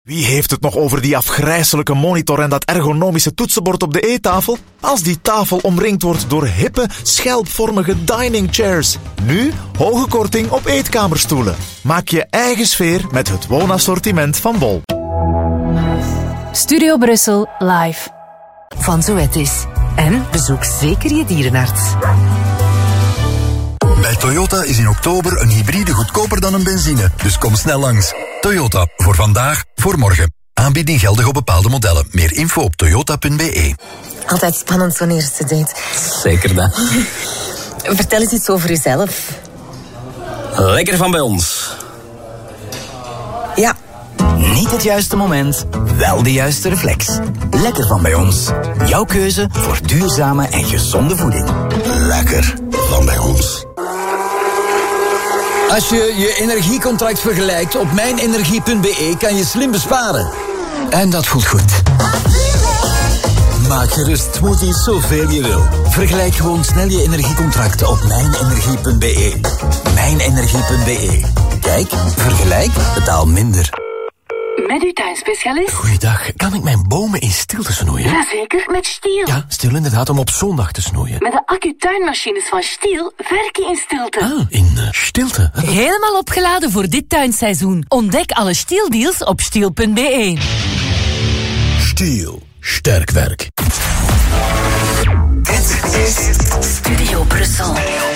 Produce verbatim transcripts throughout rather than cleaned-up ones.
Wie heeft het nog over die afgrijselijke monitor en dat ergonomische toetsenbord op de eettafel? Als die tafel omringd wordt door hippe, schelpvormige dining chairs. Nu hoge korting op eetkamerstoelen. Maak je eigen sfeer met het woonassortiment van Bol. Studio Brussel live. Van Zoetis. En bezoek zeker je dierenarts. Bij Toyota is in oktober een hybride goedkoper dan een benzine. Dus kom snel langs. Toyota. Voor vandaag, voor morgen. Aanbieding geldig op bepaalde modellen. Meer info op toyota punt b e. Altijd spannend zo'n eerste date. Zeker dan. Vertel eens iets over jezelf. Lekker van bij ons. Ja. Niet het juiste moment, wel de juiste reflex. Lekker van bij ons. Jouw keuze voor duurzame en gezonde voeding. Lekker van bij ons. Als je je energiecontract vergelijkt op mijnenergie punt b e kan je slim besparen. En dat voelt goed. Maak gerust smoothies zoveel je wil. Vergelijk gewoon snel je energiecontracten op mijnenergie punt b e. mijnenergie punt b e. Kijk, vergelijk, betaal minder. Met uw tuinspecialist? Goeiedag, kan ik mijn bomen in stilte snoeien? Jazeker, met Stiel. Ja, Stiel inderdaad, om op zondag te snoeien. Met de accu-tuinmachines van Stiel werken in stilte. Ah, in uh, stilte. Helemaal opgeladen voor dit tuinseizoen. Ontdek alle Stiel-deals op stiel punt b e. Stiel, sterk werk. Dit is Studio Brussel.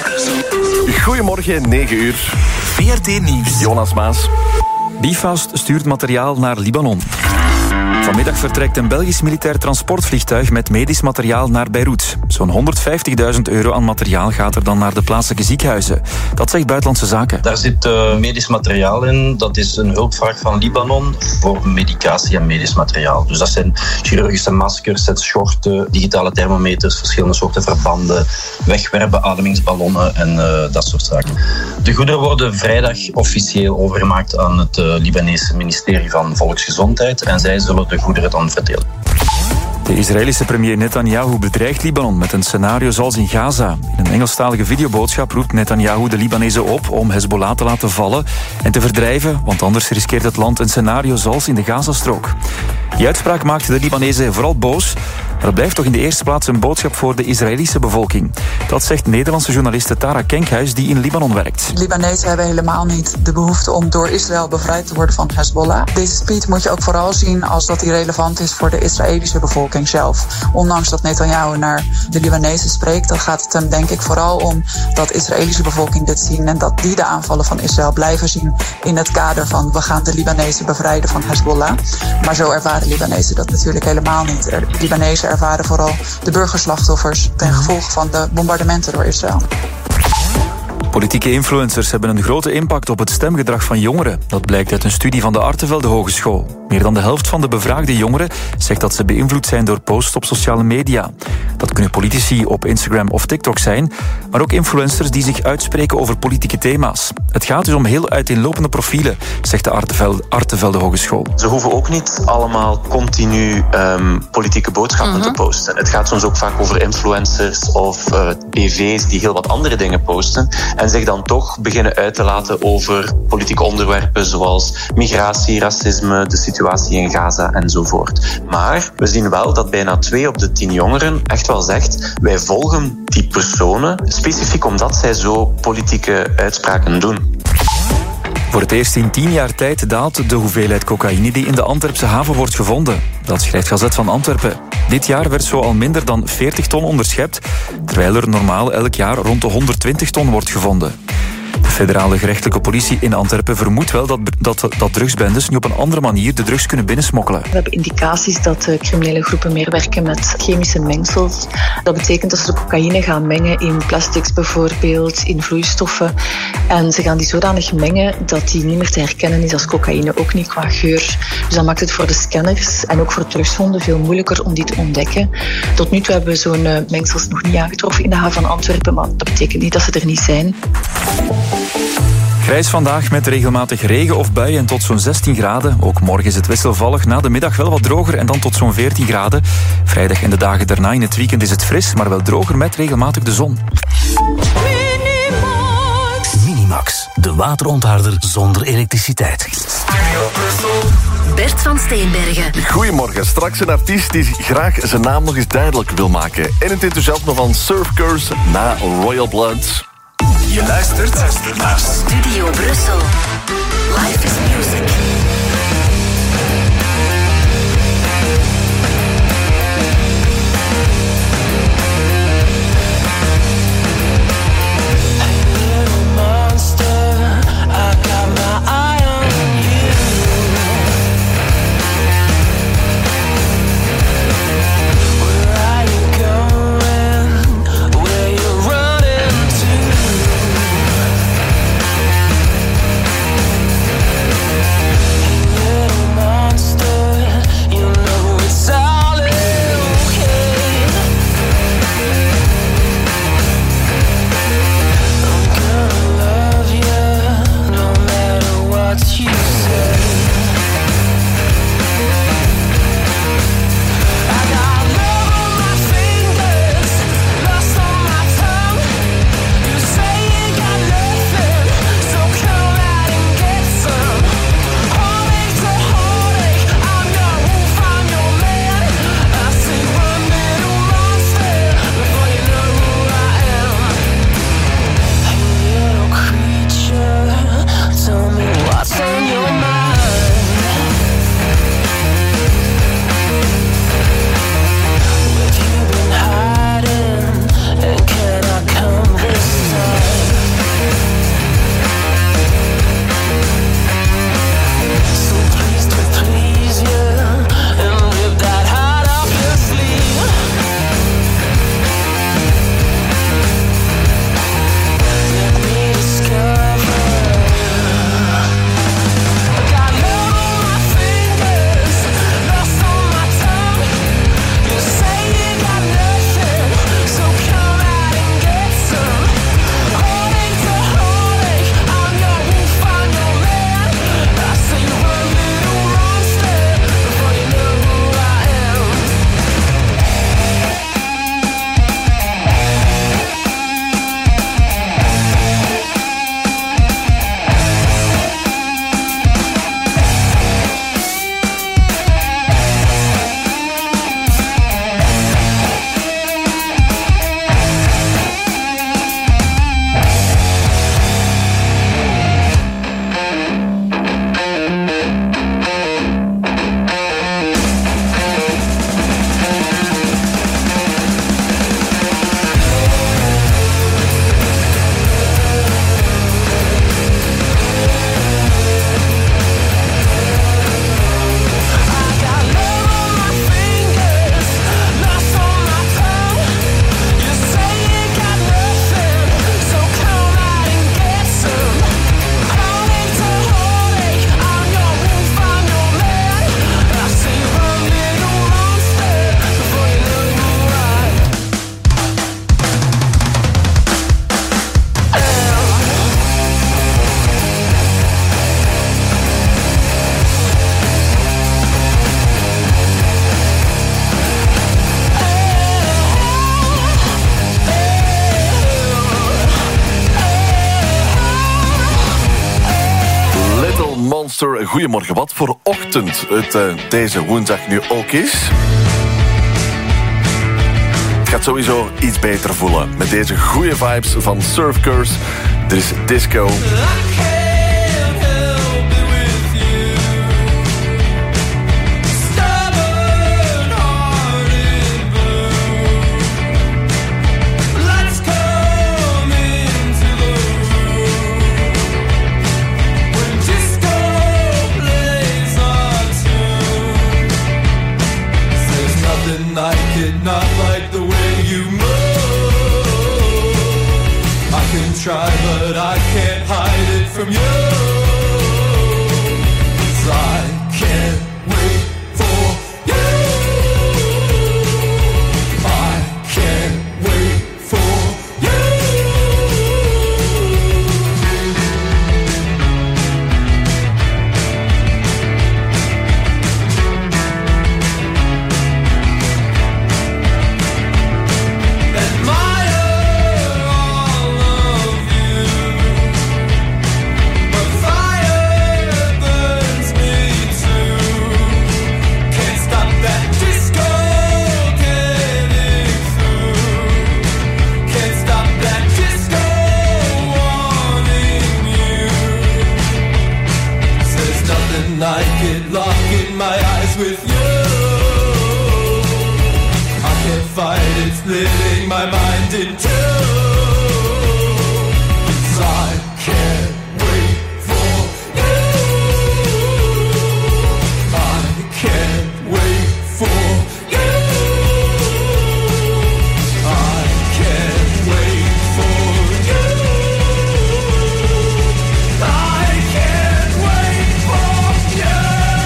Goedemorgen, negen uur. V R T Nieuws. Jonas Maas. Bifast stuurt materiaal naar Libanon. Vanmiddag vertrekt een Belgisch militair transportvliegtuig met medisch materiaal naar Beirut. Zo'n honderdvijftigduizend euro aan materiaal gaat er dan naar de plaatselijke ziekenhuizen. Dat zegt Buitenlandse Zaken. Daar zit uh, medisch materiaal in. Dat is een hulpvraag van Libanon voor medicatie en medisch materiaal. Dus dat zijn chirurgische maskers, het schorten, digitale thermometers, verschillende soorten verbanden, wegwerpbeademingsballonnen en uh, dat soort zaken. De goederen worden vrijdag officieel overgemaakt aan het uh, Libanese ministerie van Volksgezondheid en zij zullen de goederen dan verdelen. De Israëlische premier Netanyahu bedreigt Libanon met een scenario zoals in Gaza. In een Engelstalige videoboodschap roept Netanyahu de Libanezen op om Hezbollah te laten vallen en te verdrijven, want anders riskeert het land een scenario zoals in de Gazastrook. Die uitspraak maakte de Libanezen vooral boos, maar het blijft toch in de eerste plaats een boodschap voor de Israëlische bevolking. Dat zegt Nederlandse journaliste Tara Kenkhuis, die in Libanon werkt. De Libanezen hebben helemaal niet de behoefte om door Israël bevrijd te worden van Hezbollah. Deze speech moet je ook vooral zien als dat die relevant is voor de Israëlische bevolking zelf. Ondanks dat Netanyahu naar de Libanezen spreekt, dan gaat het hem denk ik vooral om dat de Israëlische bevolking dit zien en dat die de aanvallen van Israël blijven zien in het kader van we gaan de Libanezen bevrijden van Hezbollah. Maar zo ervaren Libanezen dat natuurlijk helemaal niet. De Libanezen ervaren vooral de burgerslachtoffers ten gevolge van de bombardementen door Israël. Politieke influencers hebben een grote impact op het stemgedrag van jongeren. Dat blijkt uit een studie van de Artevelde Hogeschool. Meer dan de helft van de bevraagde jongeren zegt dat ze beïnvloed zijn door posts op sociale media. Dat kunnen politici op Instagram of TikTok zijn, maar ook influencers die zich uitspreken over politieke thema's. Het gaat dus om heel uiteenlopende profielen, zegt de Artevelde, Artevelde Hogeschool. Ze hoeven ook niet allemaal continu um, politieke boodschappen uh-huh. te posten. Het gaat soms ook vaak over influencers of uh, B V's die heel wat andere dingen posten en zich dan toch beginnen uit te laten over politieke onderwerpen zoals migratie, racisme, de situatie in Gaza enzovoort. Maar we zien wel dat bijna twee op de tien jongeren echt wel zegt wij volgen die personen specifiek omdat zij zo politieke uitspraken doen. Voor het eerst in tien jaar tijd daalt de hoeveelheid cocaïne die in de Antwerpse haven wordt gevonden. Dat schrijft Gazet van Antwerpen. Dit jaar werd zo al minder dan veertig ton onderschept, terwijl er normaal elk jaar rond de honderdtwintig ton wordt gevonden. De federale gerechtelijke politie in Antwerpen vermoedt wel dat, dat, dat drugsbendes nu op een andere manier de drugs kunnen binnensmokkelen. We hebben indicaties dat uh, criminele groepen meer werken met chemische mengsels. Dat betekent dat ze de cocaïne gaan mengen in plastics bijvoorbeeld, in vloeistoffen. En ze gaan die zodanig mengen dat die niet meer te herkennen is als cocaïne, ook niet qua geur. Dus dat maakt het voor de scanners en ook voor drugshonden veel moeilijker om die te ontdekken. Tot nu toe hebben we zo'n uh, mengsels nog niet aangetroffen in de haven van Antwerpen, maar dat betekent niet dat ze er niet zijn. Grijs vandaag met regelmatig regen of buien en tot zo'n zestien graden. Ook morgen is het wisselvallig, na de middag wel wat droger en dan tot zo'n veertien graden. Vrijdag en de dagen daarna in het weekend is het fris, maar wel droger met regelmatig de zon. Minimax, de waterontharder zonder elektriciteit. Bert van Steenbergen. Goedemorgen, straks een artiest die graag zijn naam nog eens duidelijk wil maken. En het enthousiasme van Surf Curse na Royal Blood. Je luistert naar Studio Brussel. Life is music. Goedemorgen, wat voor ochtend het uh, deze woensdag nu ook is. Het gaat sowieso iets beter voelen met deze goede vibes van Surf Curse. Er is disco. Not like the way you move. I can try, but I can't hide it from you. 'Cause I can't wait for you. I can't wait for you. Admire all of you, but in my eyes with you. I can't fight it, splitting my mind in two. 'Cause I can't wait for you. I can't wait for you. I can't wait for you. I can't wait for you.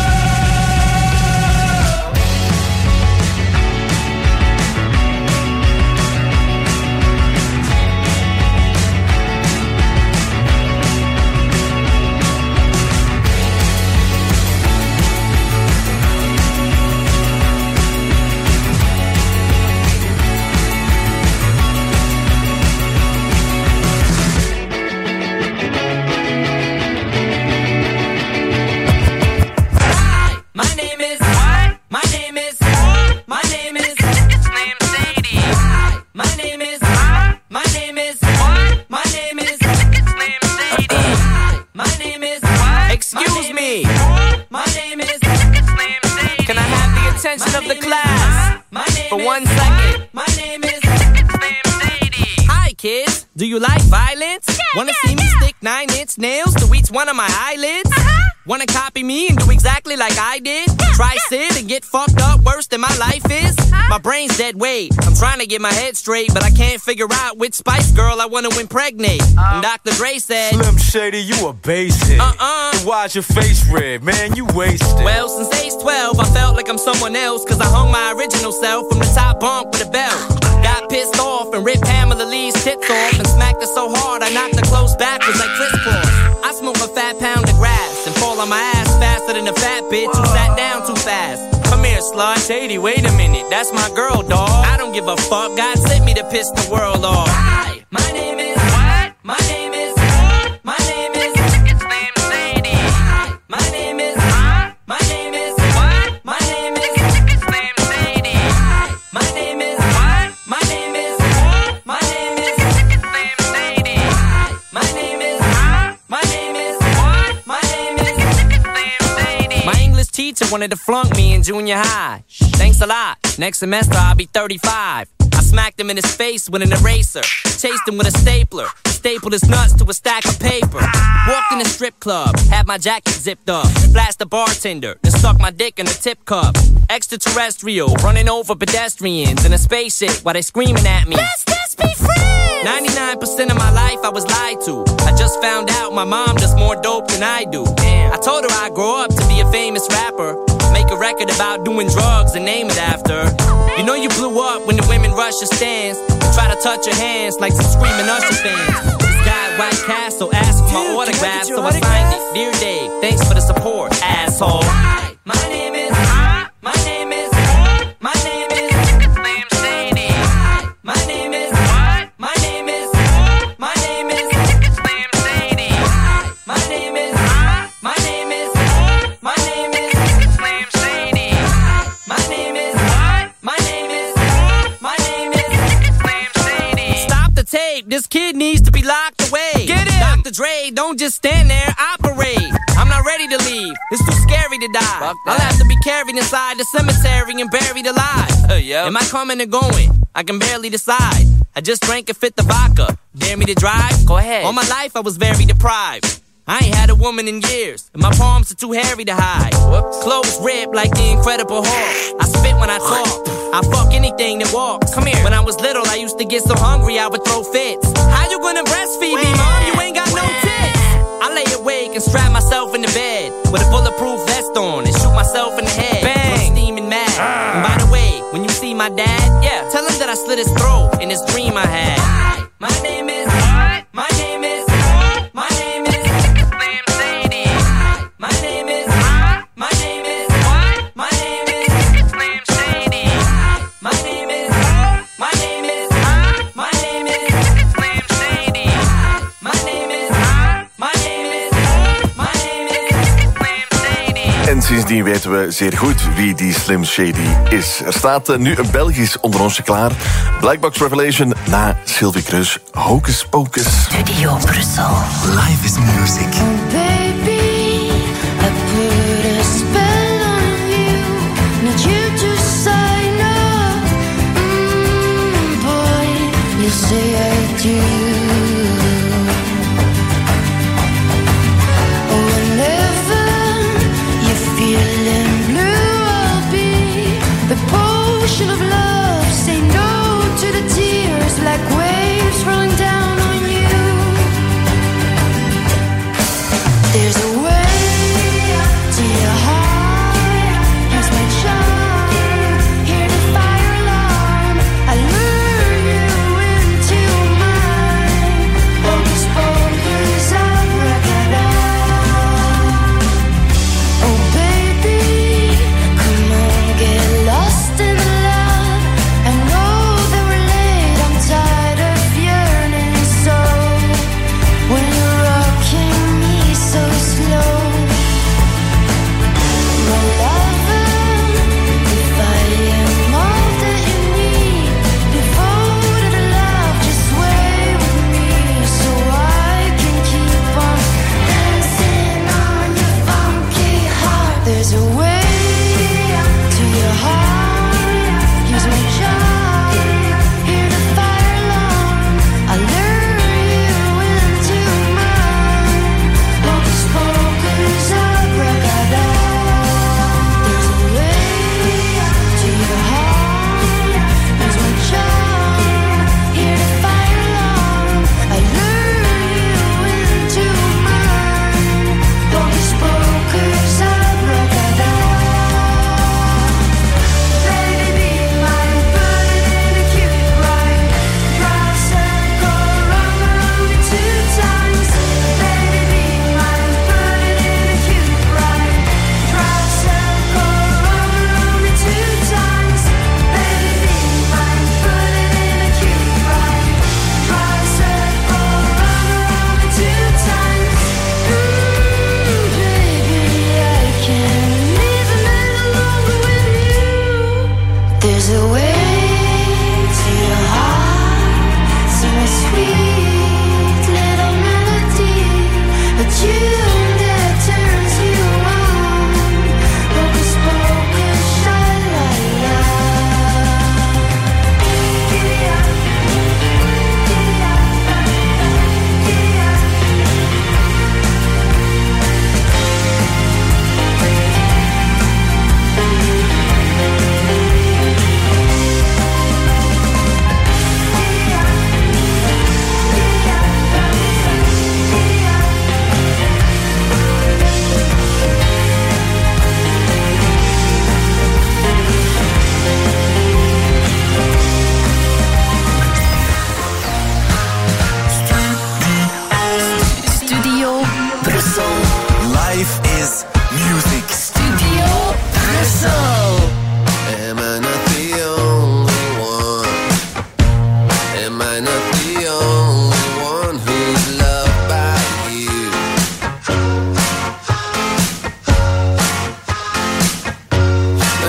My name is what? My name is my name is it's named Sadie. My name is my name is what? My name is it's named Sadie. My name is what? Excuse me. My name is it's named Sadie. Can I have the attention of the class for one second? My name is it's named Sadie. Hi kids, do you like violence? Wanna see me stick nine inch nails to each one of my eyelids? Wanna copy me and do exactly like I did? Try sit and get fucked up worse than my life is? My brain's dead weight. I'm trying to get my head straight, but I can't figure out which Spice Girl I wanna impregnate. And Doctor Dre said, Slim Shady, you a basic. Uh-uh. Then why's your face red? Man, you wasted. Well, since age twelve, I felt like I'm someone else, cause I hung my original self from the top bunk with a belt. Got pissed off and ripped Pamela Lee's tits off and smacked her so hard I knocked her clothes backwards like crisscross. I smoke a fat pound of grass and fall on my ass faster than a fat bitch who sat down too fast. Come here, slut. Shady, wait a minute, that's my girl, dawg. I don't give a fuck, God sent me to piss the world off. Hi, my name is what? My name is my name is it's named Sadie. My name is my name is what? My name is it's named Sadie. My name is what? My name is my name is it's named Sadie. My name is my name is what? My name is it's named Sadie. My English teacher wanted to flunk me in junior high. Thanks a lot. Next semester I'll be thirty-five. I smacked him in his face with an eraser. Chased him with a stapler. Stapled his nuts to a stack of paper. Walked in a strip club. Had my jacket zipped up. Flashed the bartender. Then stuck my dick in a tip cup. Extraterrestrial. Running over pedestrians in a spaceship while they screaming at me. Let's just be friends. ninety-nine percent of my life I was lied to. I just found out my mom does more dope than I do. Damn. I told her I'd grow up to be a famous rapper. Make a record about doing drugs and name it after. You know you blew up when the women rush your stands and try to touch your hands like some screaming Usher fans. This guy at White Castle asked for my Dude, autograph, so I signed it. Dear Dave, thanks for the support, asshole. Hi, my name is my name is my name is it's named Sadie. My name is my name is my name is it's named Sadie. My name is my name is my name is it's named Sadie. My name is my name is my name is it's named Sadie. Stop the tape, this kid needs to be locked away. Get him! Doctor Dre, don't just stand there, operate. I'm not ready to leave, it's too scary to die. I'll have to be carried inside the cemetery and buried alive. Uh, yep. Am I coming or going? I can barely decide. I just drank a fifth of vodka. Dare me to drive? Go ahead. All my life I was very deprived. I ain't had a woman in years, and my palms are too hairy to hide. Whoops. Clothes ripped like the Incredible Hulk. I spit when I talk. I fuck anything that walks. Come here. When I was little, I used to get so hungry I would throw fits. How you gonna breastfeed me, mom? You ain't got no tits. I lay awake and strap myself in the bed with a bulletproof vest on and shoot myself in the head. Bang! I'm steaming mad. Ah. And by the way, when you see my dad, yeah, tell him that I slit his throat in this dream I had. Hi, my name is what? My name is my name is it's named Sadie. My name is my name is what? My name is it's named Sadie. My name is my name is my name is it's named Sadie. My name is my name is my name is it's named Sadie. En sindsdien weten we zeer goed wie die Slim Shady is. Er staat uh, nu een Belgisch onder onsje klaar. Blackbox Revelation na Sylvie Kruis. Hocus Pocus. Studio Brussel. Life is music. Oh baby, I put a spell on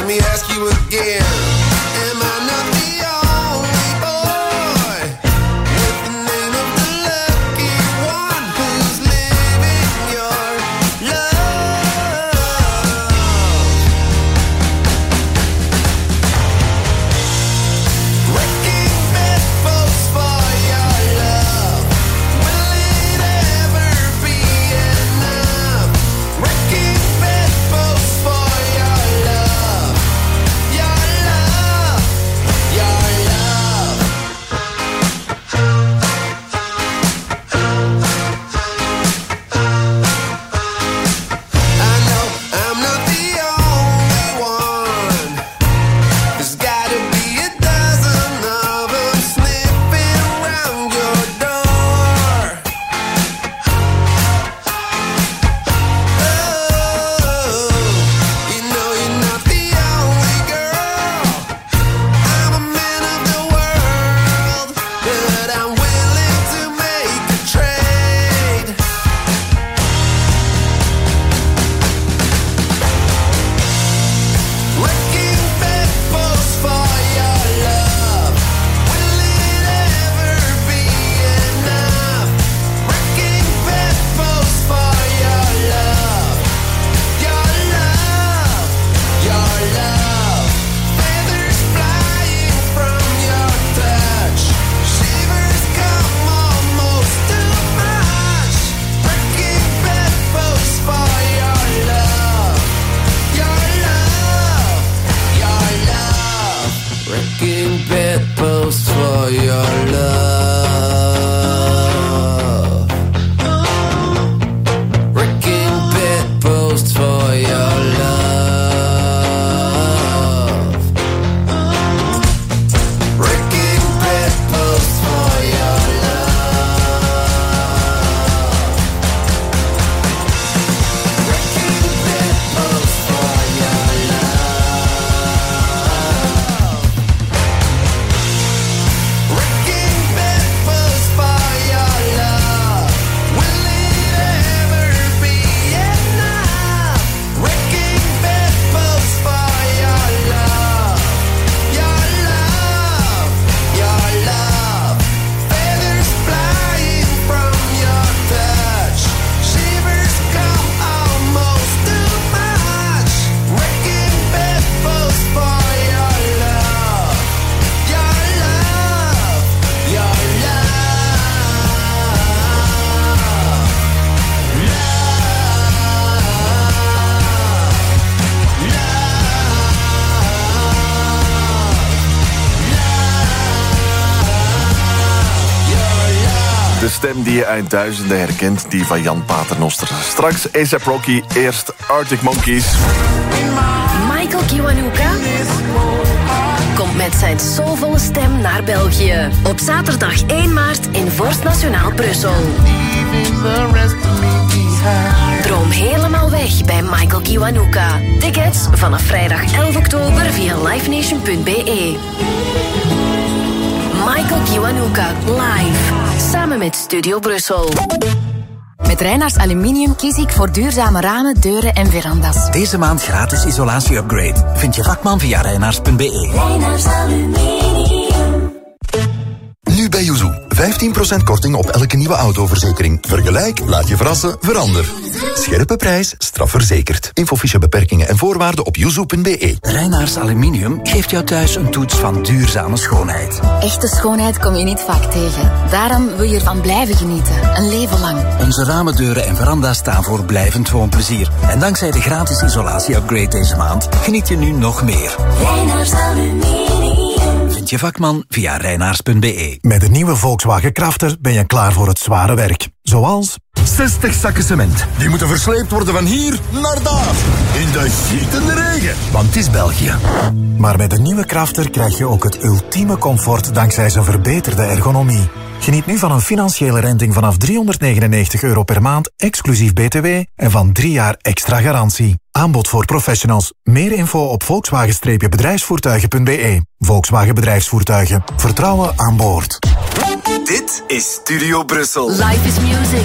me ask you again. Am I not the only boy with the name of the lucky one who's living your love? Wrecking bedposts for your love. Will it ever be enough? Wrecking bedposts for your love. Your love. Your love. I know I'm not the only one. There's gotta be a dozen of them sniffing around your door. Oh, you know you're not the only girl. I'm a man of the world, but I'm willing to make a trade. Wrecking bedposts for your love. Will it ever be enough? Wrecking bedposts for your love. Your love. Your love. Feathers flying from your touch. Shivers come almost too much. Wrecking bedposts for your love. Your love. Your love. Wrecking bedposts for your love. Wrecking bedposts for your love. Wrecking bedposts for your love. Wrecking bedposts for your love. Wrecking bedposts for your love. Will it ever be enough? Wrecking bedposts for your love. Your love. Your love. Feathers flying from your touch. Shivers come almost too much. Wrecking bedposts for your love. Your love. Your De stem die je uit duizenden herkent, die van Jan Paternoster. Straks A S A P Rocky, eerst Arctic Monkeys. Michael Kiwanuka komt met zijn soulvolle stem naar België. Op zaterdag één maart in Vorst Nationaal Brussel. Droom helemaal weg bij Michael Kiwanuka. Tickets vanaf vrijdag elf oktober via livenation punt b e. Michael Kiwanuka live. Samen met Studio Brussel. Met Reinaars Aluminium kies ik voor duurzame ramen, deuren en verandas. Deze maand gratis isolatie-upgrade. Vind je vakman via reinaars punt b e. Reinaars Aluminium. Nu bij Yuzu. vijftien procent korting op elke nieuwe autoverzekering. Vergelijk, laat je verrassen, verander. Scherpe prijs, strafverzekerd. Infofiche beperkingen en voorwaarden op yuzu punt b e. Reinaars Aluminium geeft jou thuis een toets van duurzame schoonheid. Echte schoonheid kom je niet vaak tegen. Daarom wil je ervan blijven genieten. Een leven lang. Onze ramen, deuren en veranda's staan voor blijvend woonplezier. En dankzij de gratis isolatie-upgrade deze maand geniet je nu nog meer. Reinaars Aluminium. Vind je vakman via reinaars punt b e. Met de nieuwe Volkswagen Crafter ben je klaar voor het zware werk. Zoals zestig zakken cement. Die moeten versleept worden van hier naar daar. In de gietende regen. Want het is België. Maar met de nieuwe Crafter krijg je ook het ultieme comfort dankzij zijn verbeterde ergonomie. Geniet nu van een financiële renting vanaf driehonderdnegenennegentig euro per maand, exclusief B T W, en van drie jaar extra garantie. Aanbod voor professionals. Meer info op volkswagen bedrijfsvoertuigen punt b e. Volkswagen Bedrijfsvoertuigen. Vertrouwen aan boord. Dit is Studio Brussel. Life is music.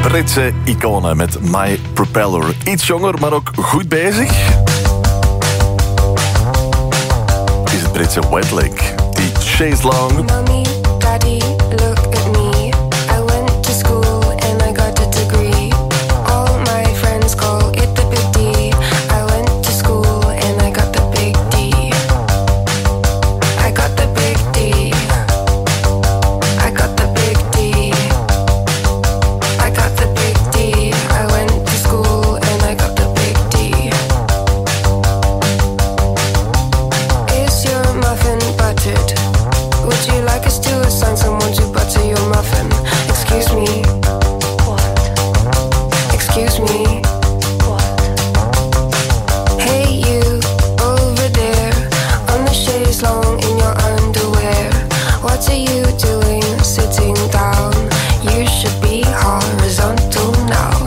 Britse iconen met My Propeller. Iets jonger, maar ook goed bezig. Is het Britse Westlake, die Chaise Longue. Mommy, Daddy, look at me. I went to school and I got a degree. All my friends call it the big D. I went to school and I got the big D. I got the big D. I got the big D. I got the big D. I went to school and I got the big D. Is your muffin buttered? Would you like us to assign someone to butter your muffin? Excuse me. What? Excuse me. What? Hey you, over there, on the chaise longue in your underwear. What are you doing sitting down? You should be horizontal now.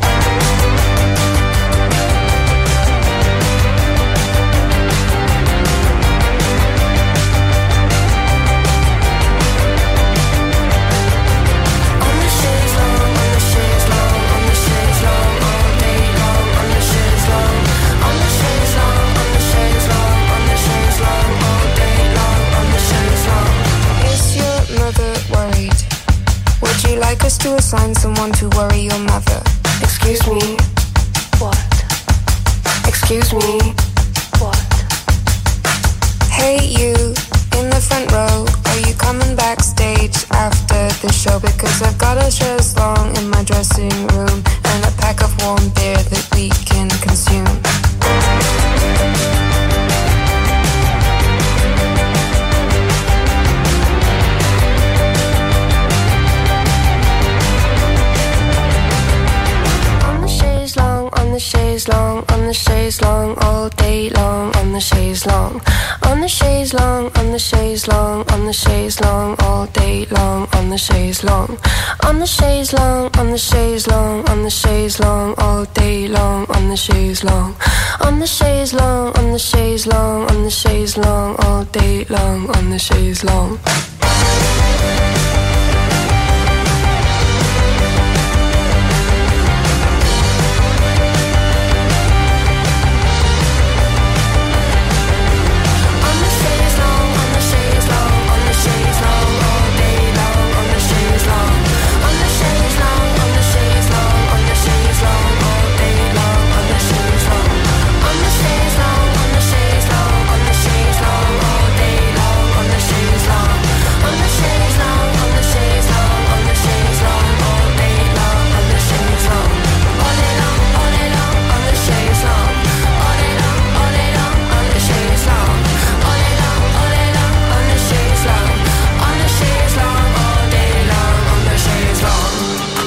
On the chaise longue, on the chaise longue, on the chaise longue, all day long. On the chaise longue, on the chaise longue, on the chaise longue, on the chaise longue, all day long. On the chaise longue. Is your mother worried? Would you like us to assign someone to worry your mother? Excuse me. What? Excuse me. What? Hey you, in the front row, are you coming backstage after the show? Because I've got a chaise longue in my dressing room and a pack of warm beer that we can consume. On the chaise longue, on the chaise longue, on the chaise longue, all day long. On the chaise longue, on the chaise longue, on the chaise longue, on the chaise longue, all day long. On the chaise longue, on the chaise longue, on the chaise longue, on the chaise longue, all day long. On the chaise longue, on the chaise longue, on the chaise longue, on the chaise longue, all day long. On the chaise longue. On the chaise longue, on the chaise longue, on the chaise longue, all day long. On the chaise longue, on the chaise longue, on the chaise longue, on the chaise longue, all day long. On the chaise longue, on the chaise longue, on the chaise longue, on the chaise longue, all day long. On the chaise longue, on the chaise longue, on the chaise longue, on the chaise longue, all day long. On the chaise longue, all day long, all day long, on the chaise longue, all day long, all day long, on the chaise longue, all day long, all day long, on the chaise longue, on the chaise longue, all day long, on the chaise longue.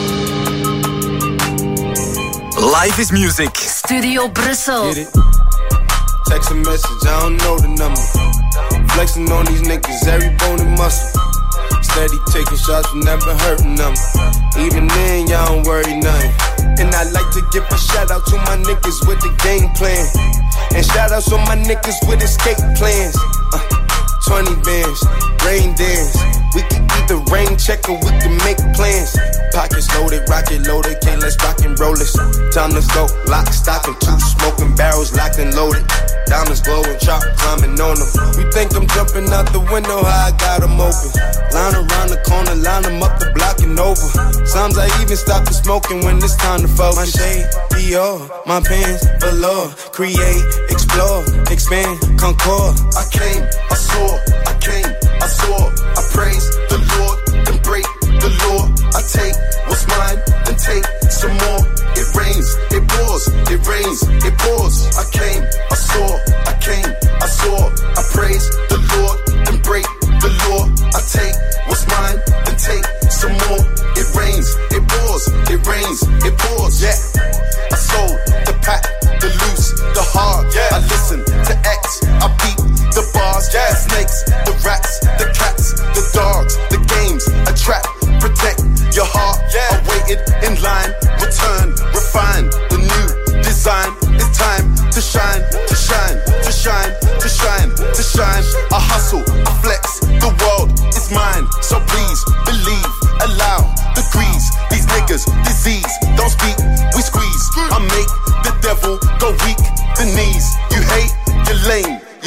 Life is music. Studio Brussel. Get it? Text a message, I don't know the number. Flexing on these niggas, every bone and muscle. Steady taking shots, never hurting them. Even then, y'all don't worry nothing. And I like to give a shout out to my niggas with the game plan. And shout outs on my niggas with escape plans. Uh, twenty bands, rain dance. We can either rain check or we can make plans. Pockets loaded, rocket loaded, can't let's rock and roll this. Time to go, lock, stock, and two smoking barrels locked and loaded. Diamonds glowing, chop climbing on them. You think I'm jumping out the window, how I got them open. Line around the corner, line them up the block and over. Sometimes I even stop the smoking when it's time to focus. My shade, Dior, my pants, below. Create, explore, expand, concord. I came, I saw, I came, I saw. I praise the Lord, then break the law. I take what's mine, then take some more. It rains, it pours, it rains, it pours. I came, I saw, I came, I saw. I praise the Lord, then break the law. I take what's mine, then take some more. It rains, it pours, it rains, it pours. Yeah, I sold the pack, the loose, the hard. Yeah, I listen to X, I beat the bars. Yeah, the snakes, the rats, the cats, the dogs, the games, a trap, protect your heart. Yeah, I waited in line, return, refine the new design. It's time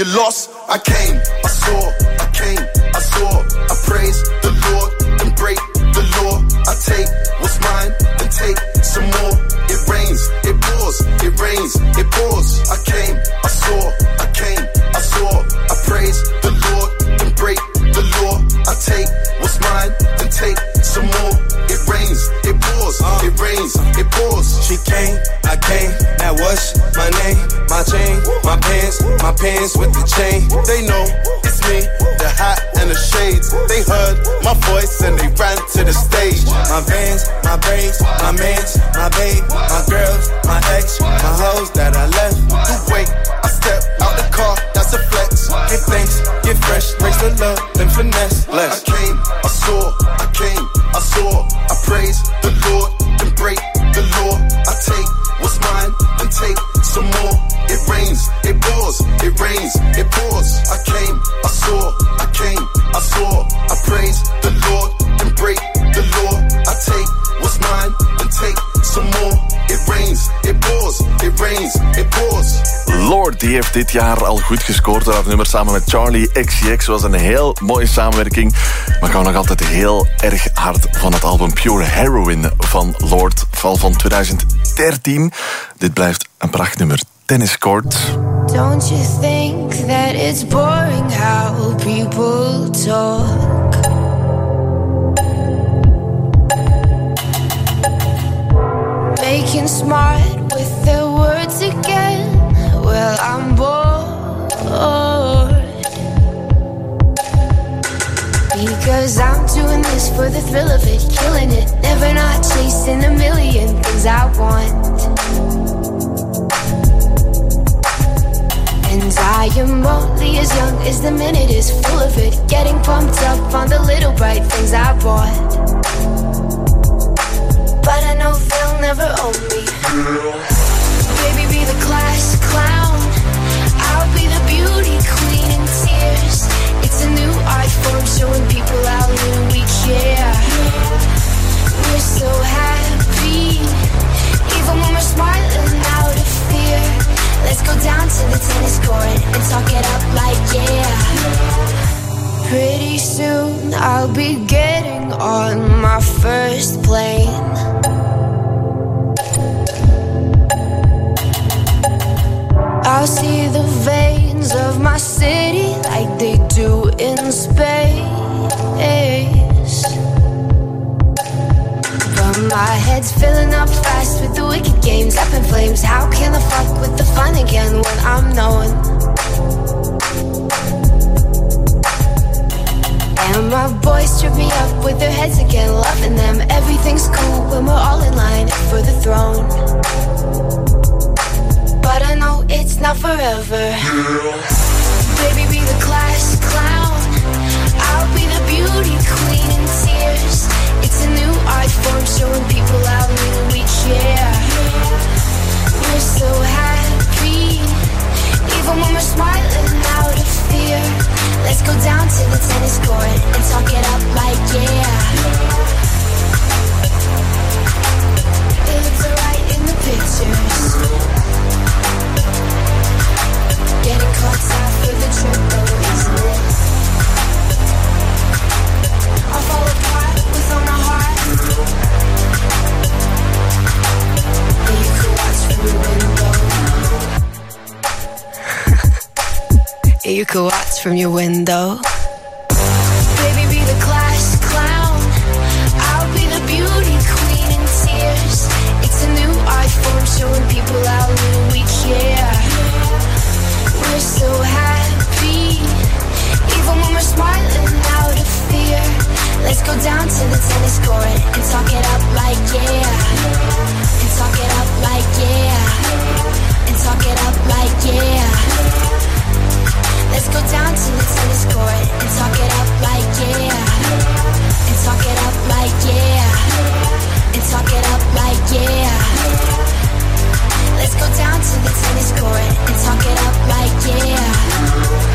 loss. I came, I saw, I came, I saw. I praise the Lord and break the law. I take what's mine and take some more. It rains, it pours, it rains, it pours. I came, I saw, I came, I saw. I praise the Lord and break the law. I take what's mine and take some more. It rains, it pours, it rains, it pours. She came, I came, now what's my name? My chain, my pants, my pants with the chain. They know it's me, the hat and the shades. They heard my voice and they ran to the stage. My vans, my braids, my mans, my babe, my girls, my ex, my hoes that I left. You wait, I step out the car, that's a flex. Give thanks, get fresh, raise the love, then finesse. Bless. I came, I saw, I came, I saw. I praise the Lord and break the law. I take what's mine and take some more. It rains, it pours, it rains, it pours. I came, I saw, I came, I saw. I praise the Lord and break the law. I take what's mine and take some more. It rains, it pours, it rains, it pours. Lord, die heeft dit jaar al goed gescoord door haar nummer samen met Charlie X C X. Was een heel mooie samenwerking. Maar ik hou nog altijd heel erg hard van het album Pure Heroin van Lord, val van twintig dertien. Dit blijft een prachtnummer. Tennis Court. Don't you think that it's boring how people talk? Making smart with their words again. Well, I'm bored. Because I'm doing this for the thrill of it, killing it, never not chasing a million things I want. And I am only as young as the minute is full of it, getting pumped up on the little bright things I bought. But I know they'll never own me. Baby, be the class clown, I'll be the beauty queen in tears. It's a new art form showing people how little we care. We're so happy, even when we're smiling out of fear. Let's go down to the tennis court and talk it up like yeah. Pretty soon I'll be getting on my first plane. I'll see the veins of my city like they do in space. But my head's filling up fast with the wicked games up in flames. How can I fuck with the fun again when I'm known? And my boys trip me up with their heads again, loving them. Everything's cool when we're all in line for the throne. But I know it's not forever. Baby, be the class clown, I'll be the beauty queen in tears. It's a new art form showing people how little we care. We're so happy, even when we're smiling out of fear. Let's go down to the tennis court and talk it up like yeah. It looks alright in the pictures. Getting caught out for the trip, though, isn't it? I'll fall apart with all my heart. And you can watch from your window. And you can watch from your window. Baby, be the class clown, I'll be the beauty queen in tears. It's a new art form showing people how little we care. We're so happy, even when we're smiling out of fear. Let's go down to the tennis court and talk it up like yeah. And talk it up like yeah. And talk it up like yeah. Let's go down to the tennis court and talk it up like yeah. And talk it up like yeah. And talk it up like yeah. Let's go down to the tennis court and talk it up like yeah.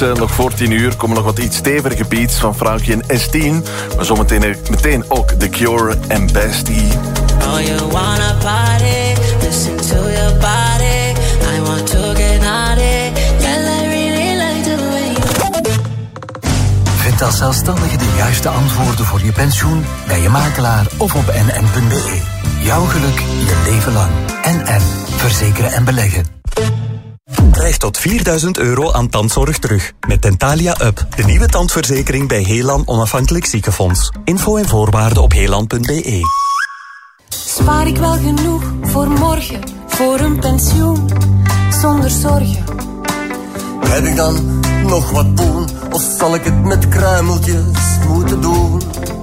Uh, nog voor tien uur komen nog wat iets stevige beats van Frankie en S tien. Maar zometeen meteen ook The Cure en Bestie. Oh, you wanna party? Listen to your body. I want to get naughty. Girl, I really like the way you... Vind als zelfstandige de juiste antwoorden voor je pensioen bij je makelaar of op n n punt b e. Jouw geluk je leven lang. N N. Verzekeren en beleggen. Krijg tot vierduizend euro aan tandzorg terug met Dentalia Up, de nieuwe tandverzekering bij Heelan Onafhankelijk Ziekenfonds. Info en voorwaarden op heelan punt b e. Spaar ik wel genoeg voor morgen, voor een pensioen, zonder zorgen? Heb ik dan nog wat poen, of zal ik het met kruimeltjes moeten doen?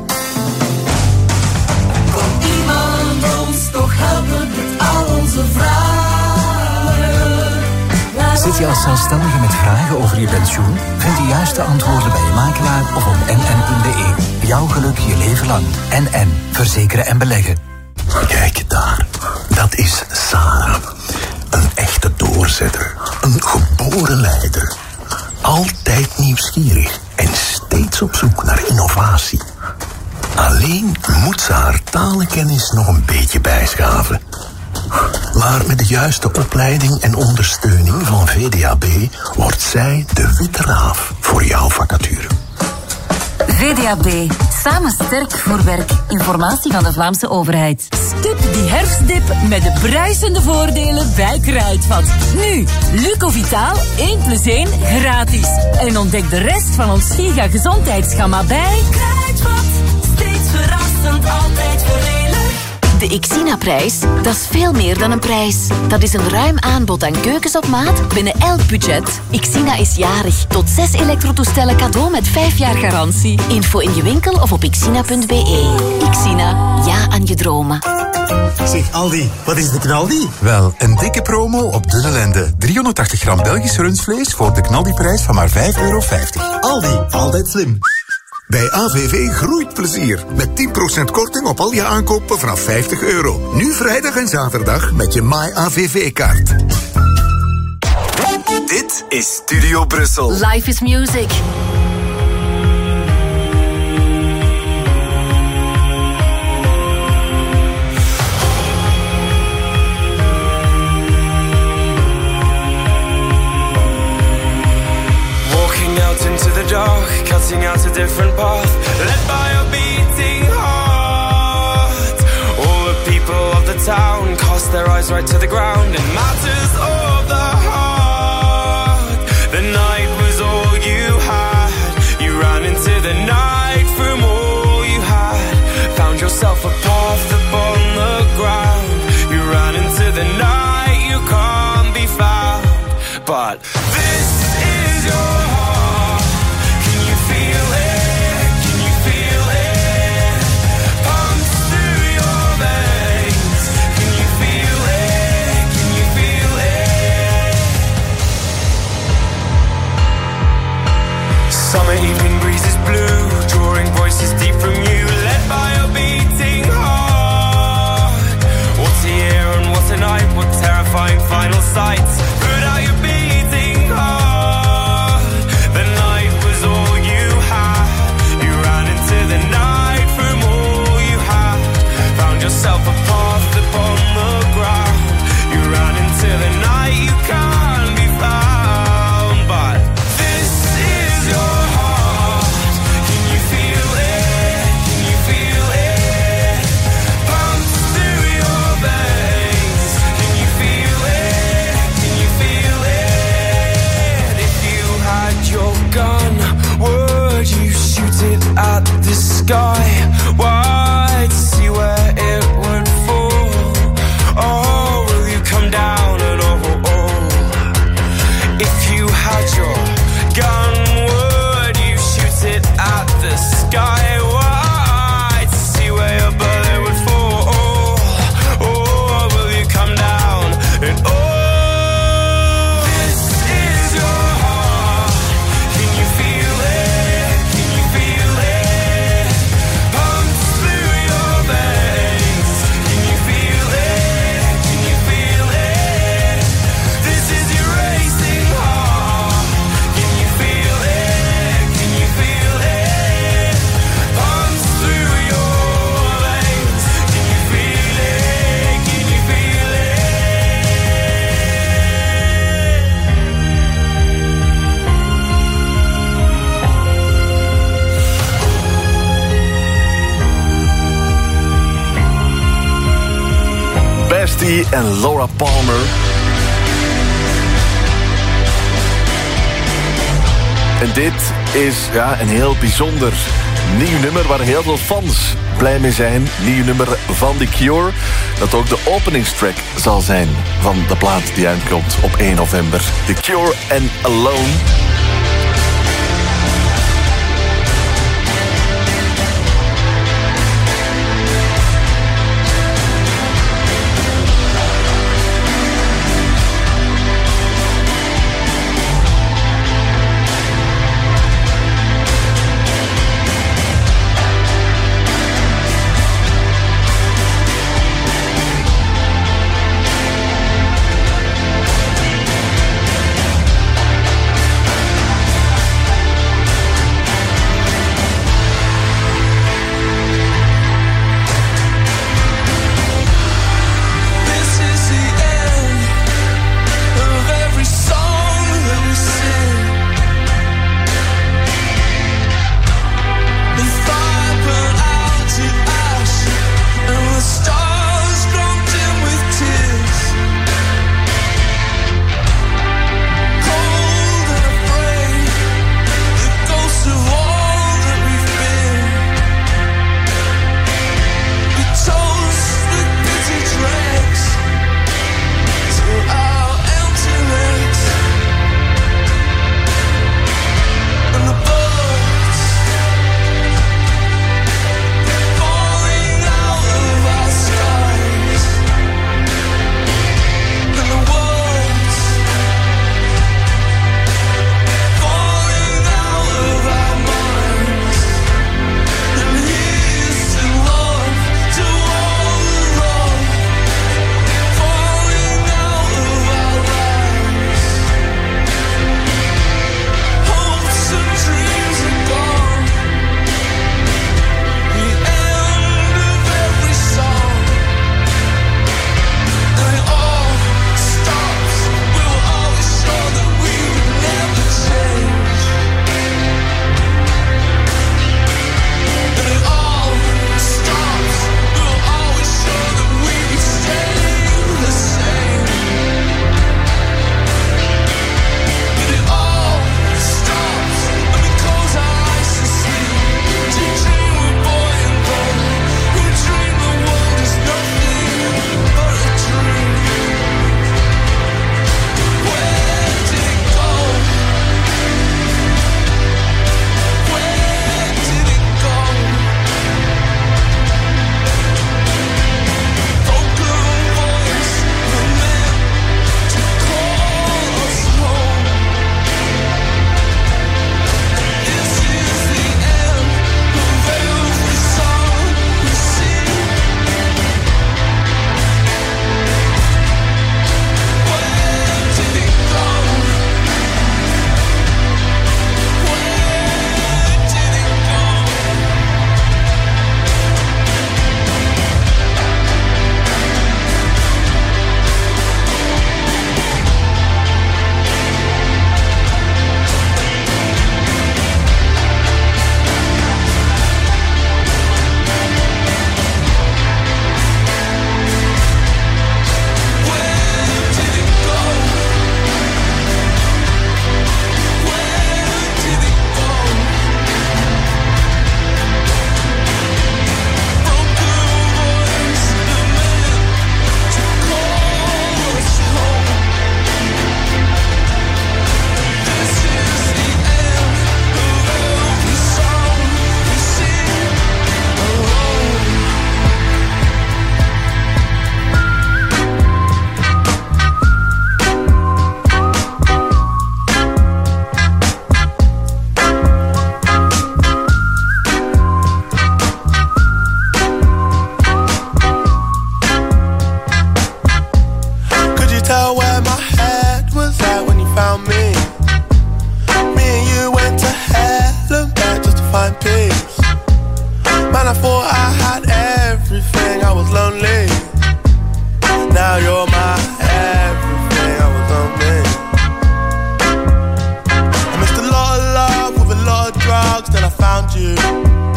Kon iemand ons toch helpen met al onze vragen? Zit je als zelfstandige met vragen over je pensioen? Vind de juiste antwoorden bij je makelaar of op n n punt b e. Jouw geluk je leven lang. N N. Verzekeren en beleggen. Kijk daar. Dat is Sarah. Een echte doorzetter. Een geboren leider. Altijd nieuwsgierig en steeds op zoek naar innovatie. Alleen moet ze haar talenkennis nog een beetje bijschaven. Maar met de juiste opleiding en ondersteuning van V D A B wordt zij de witte raaf voor jouw vacature. V D A B. Samen sterk voor werk. Informatie van de Vlaamse overheid. Stip die herfstdip met de bruisende voordelen bij Kruidvat. Nu, Lucovitaal één plus één gratis. En ontdek de rest van ons giga gezondheidsgamma bij Kruidvat. Steeds verrassend, altijd voordelig. De Xina-prijs, dat is veel meer dan een prijs. Dat is een ruim aanbod aan keukens op maat binnen elk budget. Xina is jarig. Tot zes elektrotoestellen cadeau met vijf jaar garantie. Info in je winkel of op xina punt b e. Xina, ja aan je dromen. Zeg Aldi, wat is de knaldi? Wel, een dikke promo op dunne lende. driehonderdtachtig gram Belgisch rundvlees voor de knaldiprijs van maar vijf euro vijftig. Aldi, altijd slim. Bij A V V groeit plezier. Met tien procent korting op al je aankopen vanaf vijftig euro. Nu vrijdag en zaterdag met je My A V V-kaart. Dit is Studio Brussel. Life is music. Into the dark, cutting out a different path, led by a beating heart. All the people of the town cast their eyes right to the ground in matters of the heart. The night was all you had. You ran into the night from all you had. Found yourself a path upon the ground. You ran into the night, you can't be found. But this is your heart. T en Laura Palmer. En dit is ja, een heel bijzonder nieuw nummer waar heel veel fans blij mee zijn. Nieuw nummer van The Cure. Dat ook de openingstrack zal zijn van de plaat die uitkomt op één november. The Cure en Alone.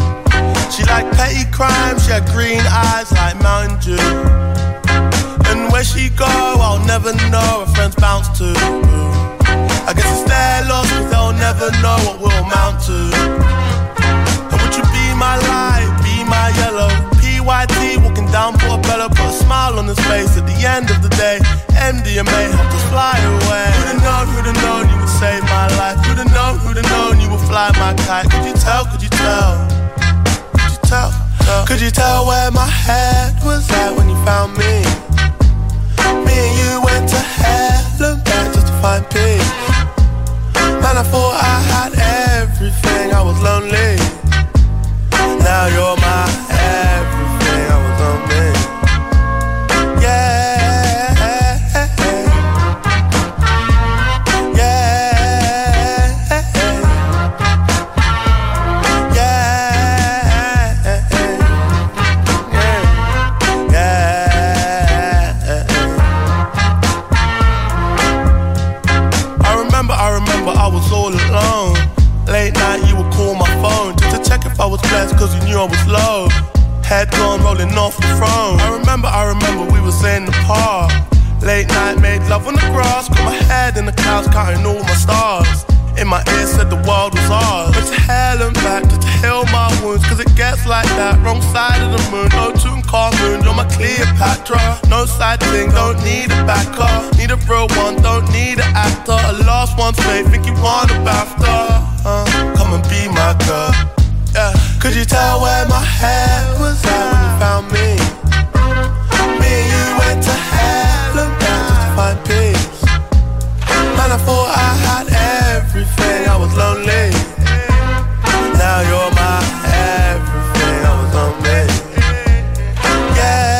petty crime. She had green eyes like Mountain Dew. And where she go, I'll never know. Her friends bounce to. I guess it's their loss, cause they'll never know what we'll amount to. And would you be my light, be my yellow? P Y T walking down Portobello, put a smile on his face at the end of the day. M D M A helped us fly away. Who'd have known, who'd have known you would save my life? Who'd have known, who'd have known you would fly my kite? Could you tell, could you tell? Could you tell? tell? Could you tell where my head was at when you found me? Me and you went to hell and back just to find peace. Man, I thought I had everything, I was lonely. Now you're my everything, I was lonely. Yeah. I was blessed cause you knew I was low. Head gone rolling off the throne. I remember, I remember we was in the park. Late night made love on the grass. Got my head in the clouds counting all my stars. In my ear said the world was ours. Went to hell and back just to heal my wounds. Cause it gets like that, wrong side of the moon. No Tutankhamun, you're my Cleopatra. No side thing, don't need a backer. Need a real one, don't need an actor. A last one's fake, think you want a BAFTA. uh, Come and be my girl. Yeah. Could you tell where my head was at when you found me? Me and you went to hell and back just to find peace. Man, I thought I had everything, I was lonely. Now you're my everything, I was lonely. Yeah.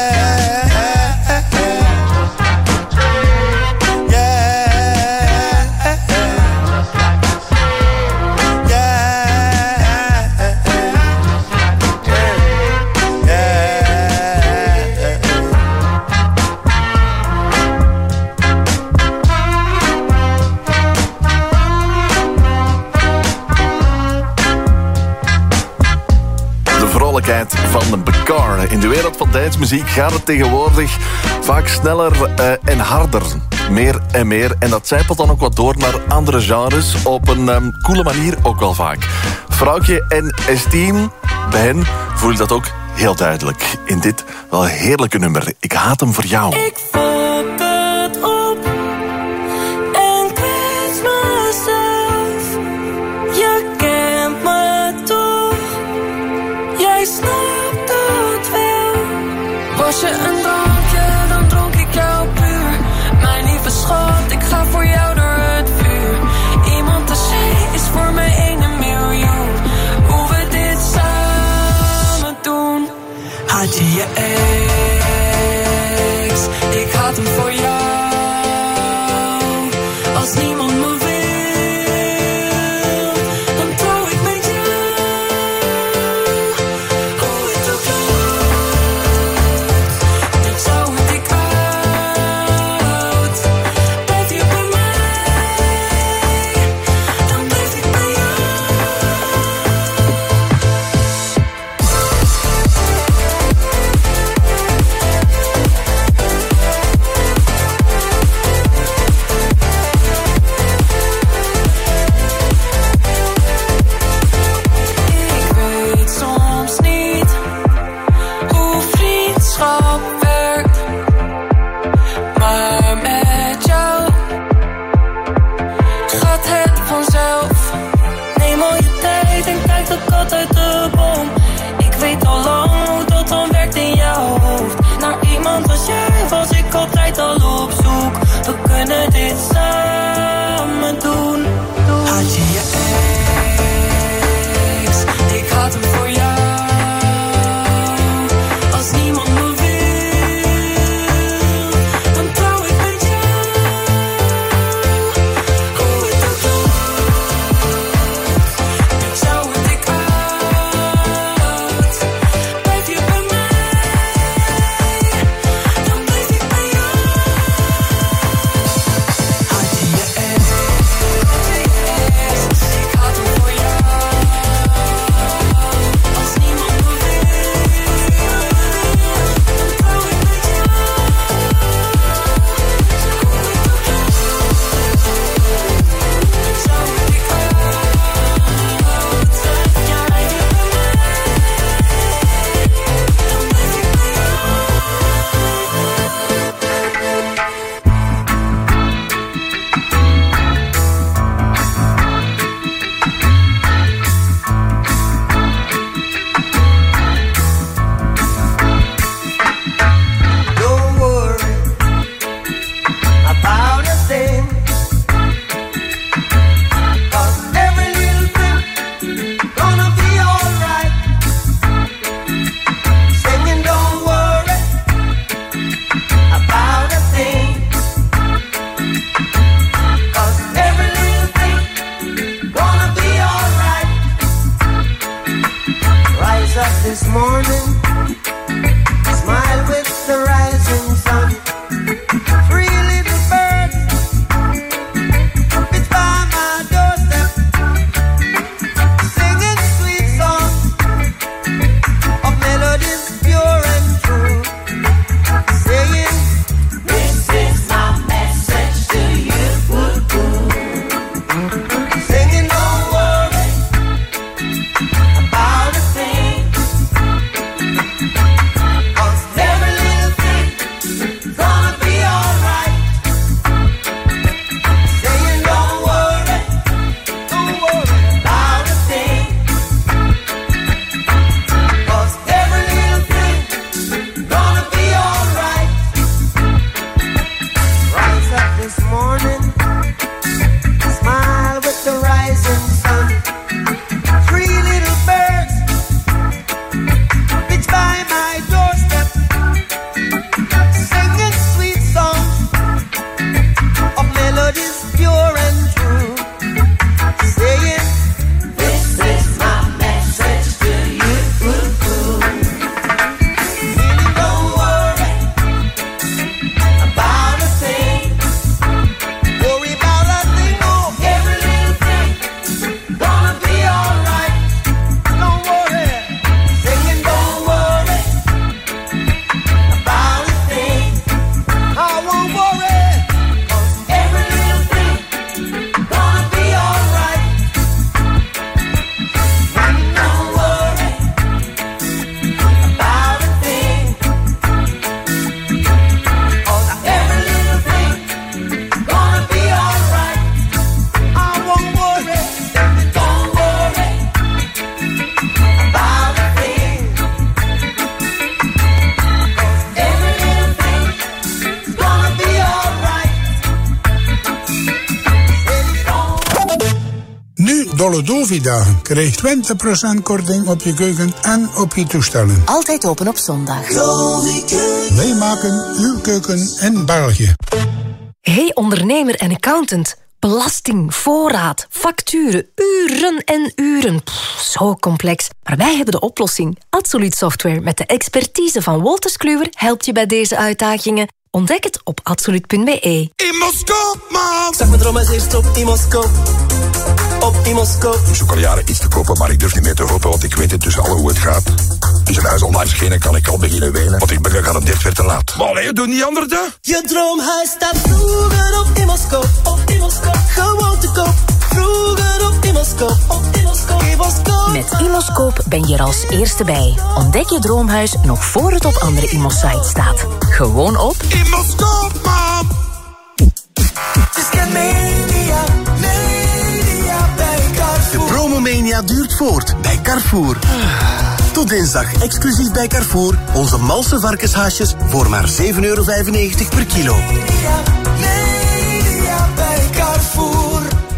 Van de Becar. In de wereld van dancemuziek gaat het tegenwoordig vaak sneller uh, en harder. Meer en meer. En dat zijpelt dan ook wat door naar andere genres. Op een um, coole manier ook wel vaak. Vrouwtje en Esteem, bij hen voel ik dat ook heel duidelijk. In dit wel heerlijke nummer. Ik haat hem voor jou. Ik fok het op en kwets mezelf. Je kent me toch, jij snapt het wel. Was je een drankje, dan dronk ik jou puur. Mijn lieve schat, ik ga voor jou door het vuur. Iemand te zee is voor mij één in miljoen. Hoe we dit samen doen. Had je je ex, ik had hem voor jou. Als niemand me wil, dan trouw ik met jou. Hoe het ook loopt, dit zou het ik uit. Blijf je bij mij, dan blijf ik bij jou. Ik weet soms niet hoe vriendschap werkt, maar met jou gaat het vanzelf. Neem al je tijd en kijk de kat uit de boom. Ik weet al lang hoe dat dan werkt in jouw hoofd. Naar iemand als jij was ik altijd al op zoek. We kunnen dit samen doen. Had je je ex, ik had hem voor jou. Als niemand me wil, dan trouw ik met jou. Hoe het ook loopt, dit zou het ik uit. Blijf je bij mij, dan blijf ik bij jou. Had je je ex, Smile with the rising sun. Three little birds, it's by my doorstep, singing sweet songs of melodies pure and true, saying, this is my message to you. Singing, don't worry about a thing, 'cause every little thing gonna be alright. Saying, don't worry, don't worry about a thing, 'cause every little thing gonna be alright. Rise up this morning, smile with the rising sun. Three little birds pitch by my doorstep, singing sweet songs of melodies pure and true, saying, this is my message to you. Meaning, don't worry about a thing. Worry about a thing, oh, every little thing gonna be alright. Don't worry, singing, don't worry about a thing. I won't worry, 'cause every little thing gonna be alright. Don't worry about a thing, 'cause every little thing gonna be alright. I won't worry, don't worry about a thing, 'cause every little thing gonna be alright. Nu Dolle Dovi-dagen. Krijg twintig procent korting op je keuken en op je toestellen. Altijd open op zondag. Wij maken uw keuken in België. Hey ondernemer en accountant. Belasting, voorraad, facturen, uren en uren. Pff, zo complex. Maar wij hebben de oplossing. Absolute Software met de expertise van Wolters Kluwer helpt je bij deze uitdagingen. Ontdek het op absolute punt be. In Moskou, man! Ik zag mijn droom als eerst op Imoscoop. Op Imoscoop. Ik zoek al jaren iets te kopen, maar ik durf niet meer te hopen, want ik weet intussen al hoe het gaat. Is een huis online verschenen, kan ik al beginnen wenen, want ik ben gegarandeerd weer te laat. Maar nee, doe niet anders dan. Je droomhuis staat vroeger op Imoscoop. Op Imoscoop. Gewoon te koop. Vroeger op Imoscoop. Op Imoscoop. Imoscoop. Met Imoscoop ben je er als eerste bij. Ontdek je droomhuis nog voor het op andere Imos-sites staat. Gewoon op Imoscoop, man! Media, media bij Carrefour. De promomania duurt voort bij Carrefour. Tot dinsdag exclusief bij Carrefour. Onze malse varkenshaasjes voor maar zeven euro vijfennegentig per kilo. Media, media bij Carrefour.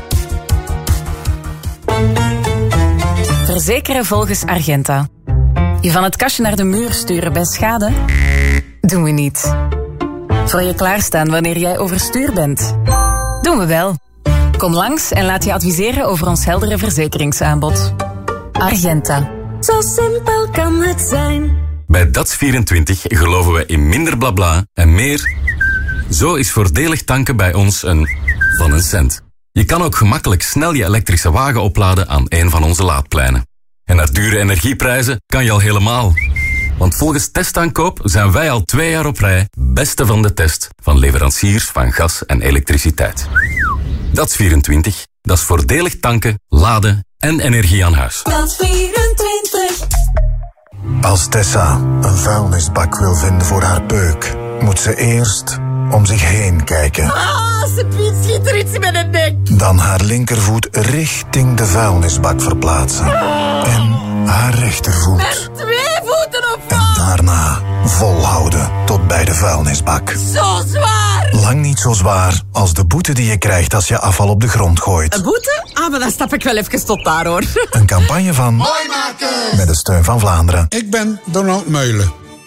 Verzekeren volgens Argenta. Je van het kastje naar de muur sturen bij schade? Doen we niet. Voor je klaarstaan wanneer jij overstuur bent? Doen we wel. Kom langs en laat je adviseren over ons heldere verzekeringsaanbod. Argenta. Zo simpel kan het zijn. Bij D A T S vierentwintig geloven we in minder blabla en meer. Zo is voordelig tanken bij ons een van een cent. Je kan ook gemakkelijk snel je elektrische wagen opladen aan een van onze laadpleinen. En naar dure energieprijzen kan je al helemaal. Want volgens testaankoop zijn wij al twee jaar op rij beste van de test van leveranciers van gas en elektriciteit. D A T S vierentwintig, dat is voordelig tanken, laden en energie aan huis. D A T S vierentwintig. Als Tessa een vuilnisbak wil vinden voor haar peuk, moet ze eerst om zich heen kijken. Ah, ze Piet schiet er iets in mijn nek. Dan haar linkervoet richting de vuilnisbak verplaatsen. En haar rechtervoet. Met twee voeten op. En daarna volhouden tot bij de vuilnisbak. Zo zwaar. Lang niet zo zwaar als de boete die je krijgt als je afval op de grond gooit. Een boete? Ah, maar dan stap ik wel even tot daar, hoor. Een campagne van... Mooi maken. Met de steun van Vlaanderen. Ik ben Donald Meulen.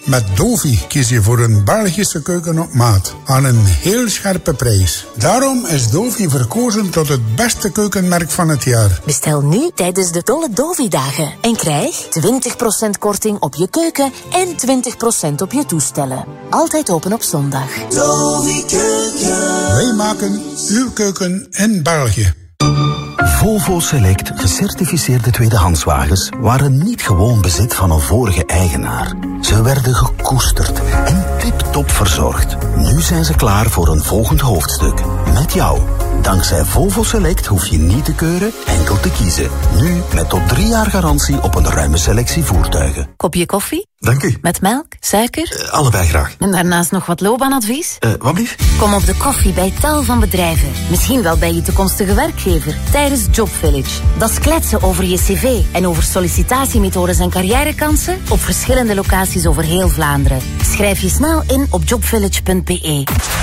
Met Dovi kies je voor een Belgische keuken op maat aan een heel scherpe prijs. Daarom is Dovi verkozen tot het beste keukenmerk van het jaar. Bestel nu tijdens de Dolle Dovi-dagen en krijg twintig procent korting op je keuken en twintig procent op je toestellen. Altijd open op zondag. Dovi Keuken. Wij maken uw keuken in België. Volvo Select gecertificeerde tweedehandswagens waren niet gewoon bezit van een vorige eigenaar. Ze werden gekoesterd en tip-top verzorgd. Nu zijn ze klaar voor een volgend hoofdstuk. Met jou. Dankzij Volvo Select hoef je niet te keuren, enkel te kiezen. Nu met tot drie jaar garantie op een ruime selectie voertuigen. Kopje koffie? Dank u. Met melk? Suiker? Uh, allebei graag. En daarnaast nog wat loopbaanadvies? Uh, wat blief? Kom op de koffie bij tal van bedrijven. Misschien wel bij je toekomstige werkgever. Tijdens Job Village. Dat is kletsen over je cv en over sollicitatiemethodes en carrièrekansen op verschillende locaties over heel Vlaanderen. Schrijf je snel in op jobvillage punt b e.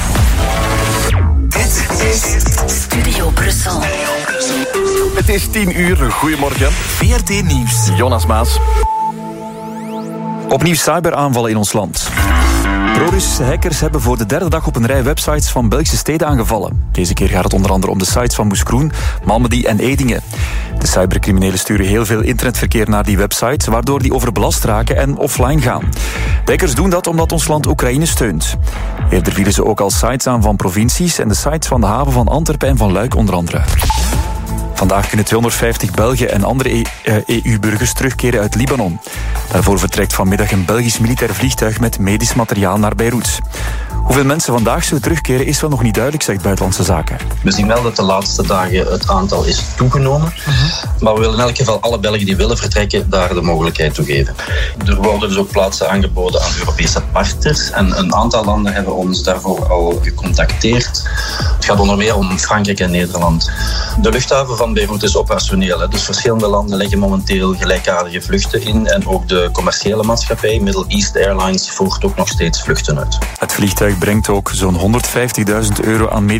Dit is Studio Brussel. Het is tien uur. Goedemorgen. V R T Nieuws. Jonas Maas. Opnieuw cyberaanvallen in ons land. Pro-Russische hackers hebben voor de derde dag op een rij websites van Belgische steden aangevallen. Deze keer gaat het onder andere om de sites van Moeskroen, Malmedy en Edingen. De cybercriminelen sturen heel veel internetverkeer naar die websites, waardoor die overbelast raken en offline gaan. De hackers doen dat omdat ons land Oekraïne steunt. Eerder vielen ze ook al sites aan van provincies en de sites van de haven van Antwerpen en van Luik onder andere. Vandaag kunnen tweehonderdvijftig Belgen en andere E U-burgers terugkeren uit Libanon. Daarvoor vertrekt vanmiddag een Belgisch militair vliegtuig met medisch materiaal naar Beirut. Hoeveel mensen vandaag zullen terugkeren is wel nog niet duidelijk, zegt Buitenlandse Zaken. We zien wel dat de laatste dagen het aantal is toegenomen. Uh-huh. Maar we willen in elk geval alle Belgen die willen vertrekken daar de mogelijkheid toe geven. Er worden dus ook plaatsen aangeboden aan Europese partners. En een aantal landen hebben ons daarvoor al gecontacteerd. Het gaat onder meer om Frankrijk en Nederland. De luchthaven van Beirut is operationeel. Hè. Dus verschillende landen leggen momenteel gelijkaardige vluchten in. En ook de commerciële maatschappij, Middle East Airlines, voert ook nog steeds vluchten uit. Het vliegtuig brengt ook zo'n honderdvijftigduizend euro aan